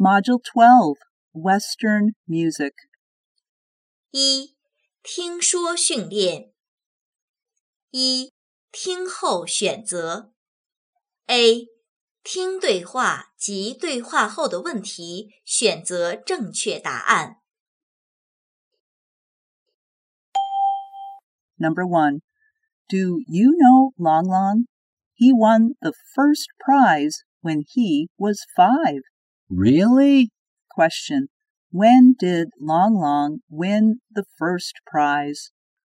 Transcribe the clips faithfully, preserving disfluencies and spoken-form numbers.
Module twelve, Western Music. 一、听说训练。一、听后选择。A. 听对话及对话后的问题，选择正确答案。 Number one, do you know Long Long? He won the first prize when he was five. Really? Question, when did Long Long win the first prize?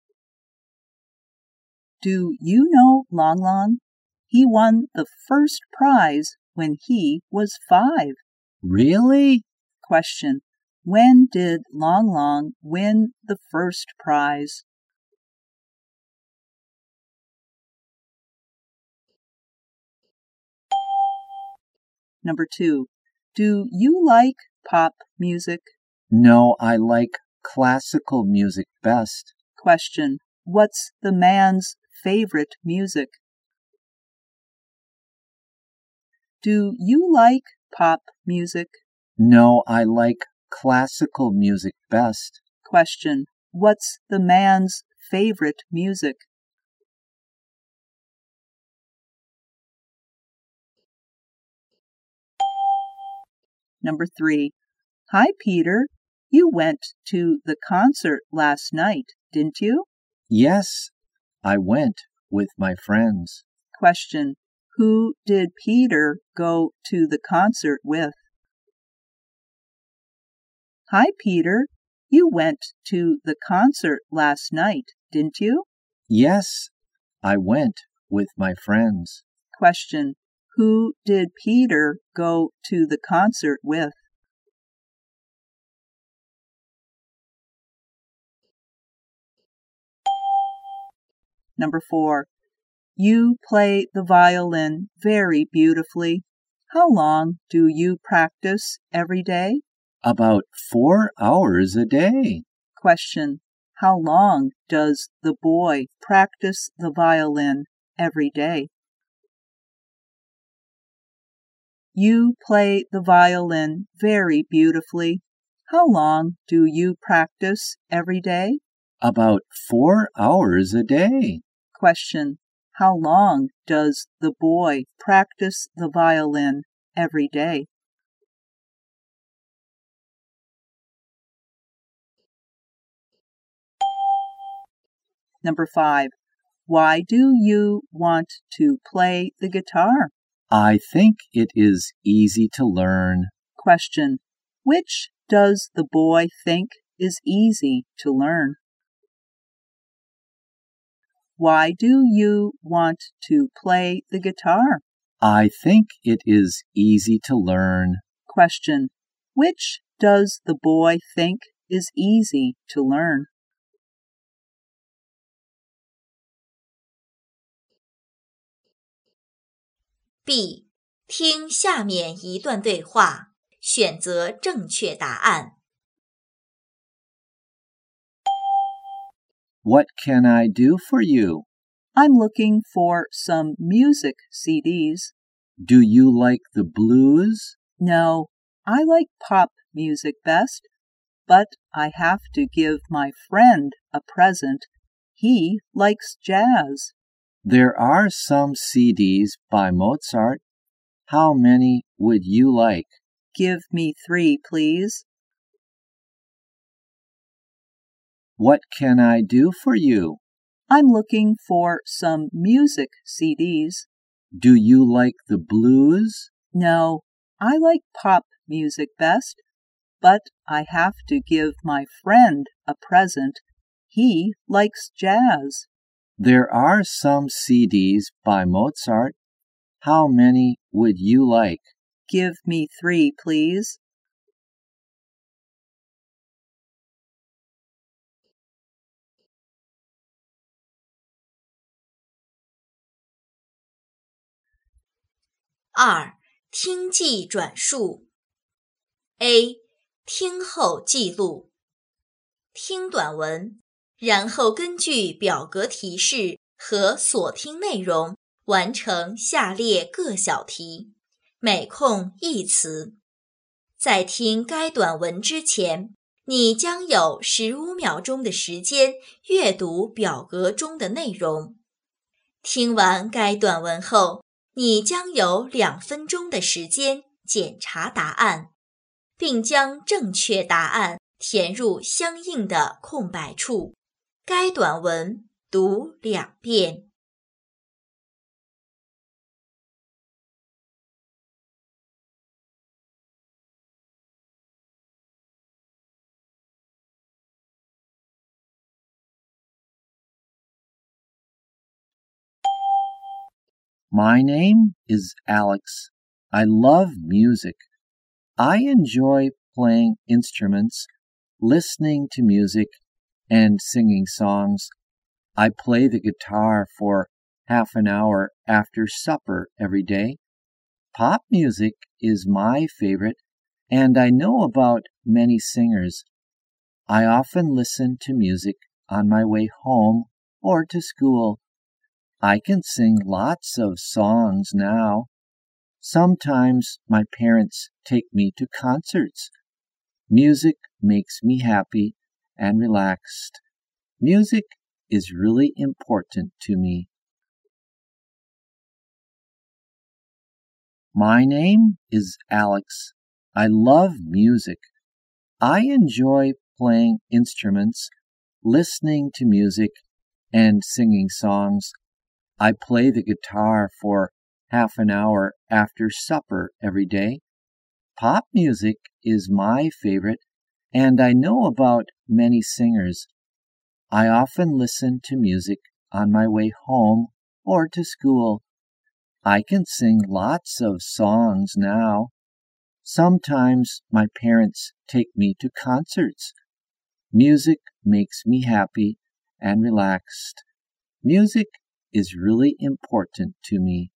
Do you know Long Long? He won the first prize when he was five. Really? Question, when did Long Long win the first prize? Number two, do you like pop music? No, I like classical music best. Question, what's the man's favorite music? Do you like pop music? No, I like classical music best. Question, what's the man's favorite music? Number three, hi Peter, you went to the concert last night, didn't you? Yes, I went with my friends. Question, who did Peter go to the concert with? Hi Peter, you went to the concert last night, didn't you? Yes, I went with my friends. Question, who did Peter go to the concert with? Number four, you play the violin very beautifully. How long do you practice every day? About four hours a day. Question, how long does the boy practice the violin every day? You play the violin very beautifully. How long do you practice every day? About four hours a day. Question, how long does the boy practice the violin every day? Number five, why do you want to play the guitar? I think it is easy to learn. Question, which does the boy think is easy to learn? Why do you want to play the guitar? I think it is easy to learn. Question, which does the boy think is easy to learn? B. 听下面一段对话，选择正确答案。 What can I do for you? I'm looking for some music C Ds. Do you like the blues? No, I like pop music best, but I have to give my friend a present. He likes jazz. There are some C Ds by Mozart. How many would you like? Give me three, please. What can I do for you? I'm looking for some music C Ds. Do you like the blues? No, I like pop music best, but I have to give my friend a present. He likes jazz. There are some C Ds by Mozart. How many would you like? Give me three, please. 二、听记转述。A. 听后记录。听短文，然后根据表格提示和所听内容完成下列各小题，每空一词。 在听该短文之前，你将有十五秒钟的时间阅读表格中的内容。听完该短文后，你将有两分钟的时间检查答案，并将正确答案填入相应的空白处。该短文读两遍。 My name is Alex. I love music. I enjoy playing instruments, listening to music, and singing songs. I play the guitar for half an hour after supper every day. Pop music is my favorite, and I know about many singers. I often listen to music on my way home or to school. I can sing lots of songs now. Sometimes my parents take me to concerts. Music makes me happy and relaxed. Music is really important to me. My name is Alex. I love music. I enjoy playing instruments, listening to music, and singing songs. I play the guitar for half an hour after supper every day. Pop music is my favorite, and I know about many singers. I often listen to music on my way home or to school. I can sing lots of songs now. Sometimes my parents take me to concerts. Music makes me happy and relaxed. Music is really important to me.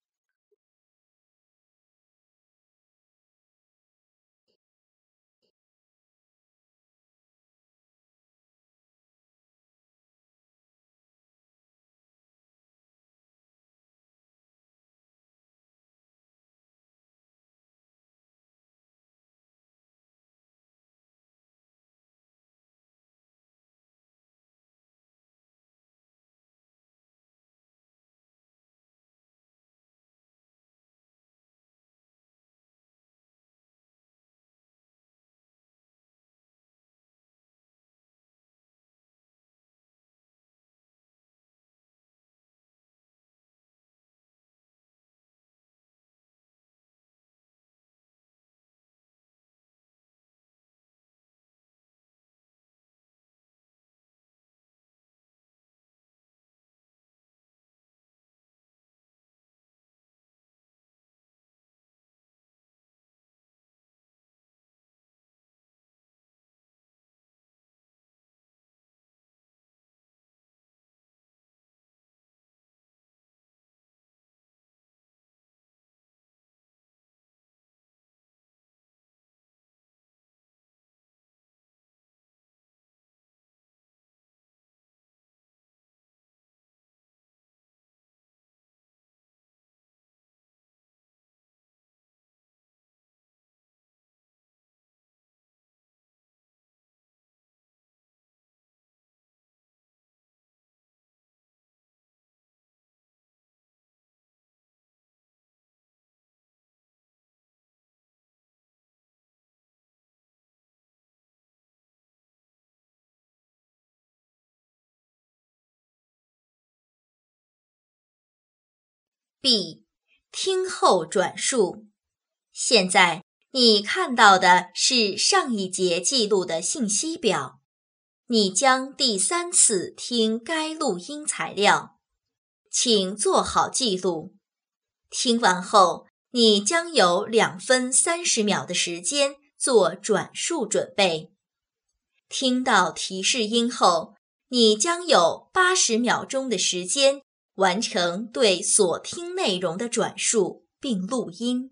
B. 听后转述。现在你看到的是上一节记录的信息表，你将第三次听该录音材料，请做好记录。听完后，你将有两分三十秒的时间做转述准备。听到提示音后，你将有八十秒钟的时间完成对所听内容的转述并录音。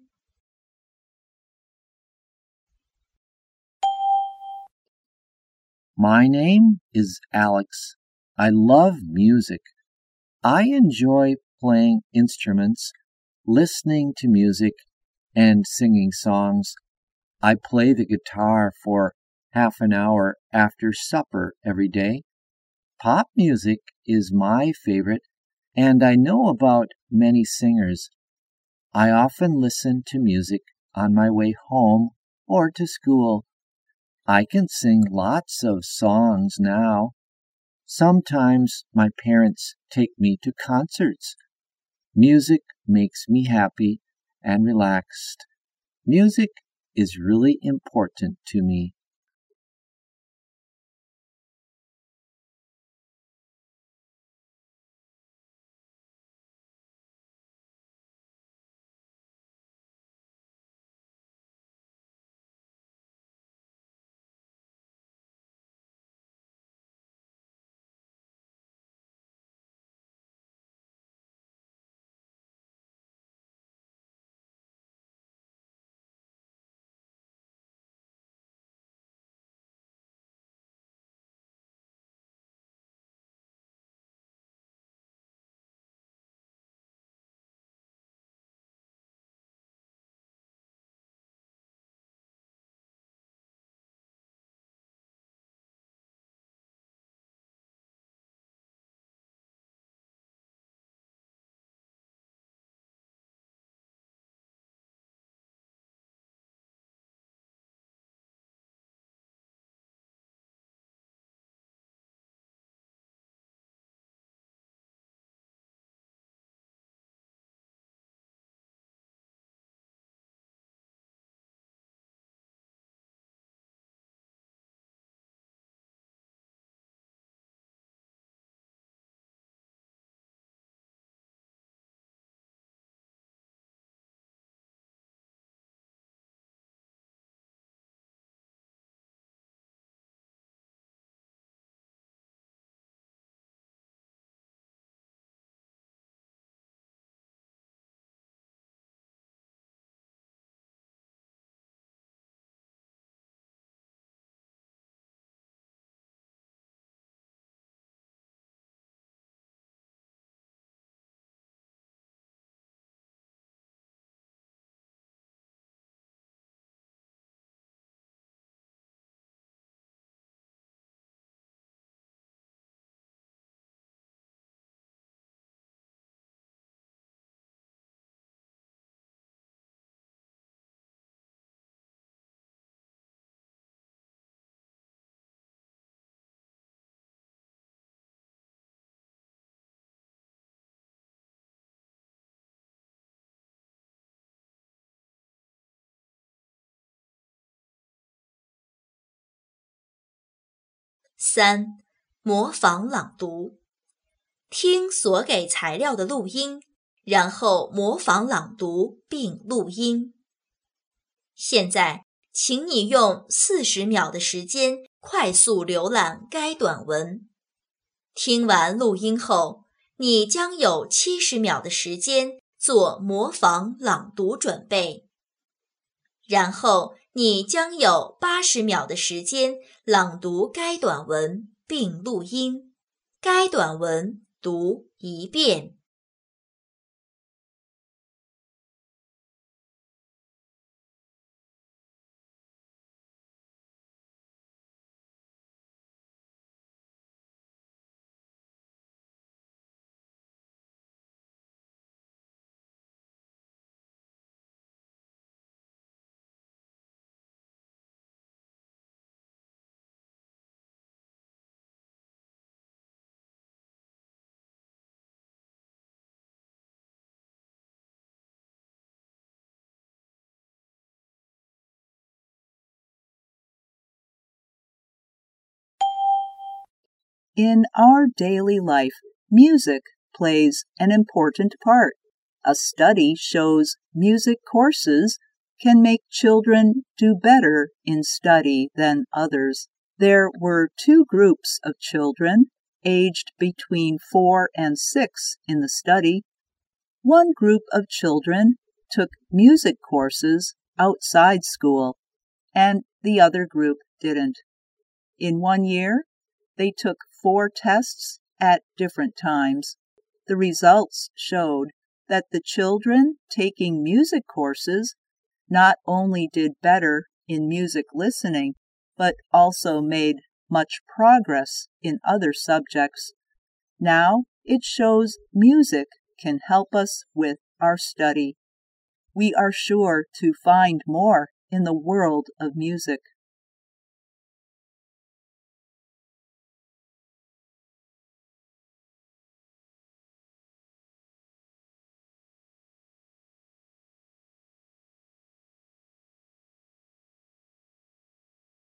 My name is Alex. I love music. I enjoy playing instruments, listening to music, and singing songs. I play the guitar for half an hour after supper every day. Pop music is my favorite, and I know about many singers. I often listen to music on my way home or to school. I can sing lots of songs now. Sometimes my parents take me to concerts. Music makes me happy and relaxed. Music is really important to me. 三、模仿朗读。听所给材料的录音，然后模仿朗读并录音。现在，请你用四十秒的时间快速浏览该短文。听完录音后，你将有七十秒的时间做模仿朗读准备。然后，你将有八十秒的时间朗读该短文并录音。该短文读一遍。 In our daily life, music plays an important part. A study shows music courses can make children do better in study than others. There were two groups of children aged between four and six in the study. One group of children took music courses outside school, and the other group didn't. In one year, they took four tests at different times. The results showed that the children taking music courses not only did better in music listening, but also made much progress in other subjects. Now it shows music can help us with our study. We are sure to find more in the world of music.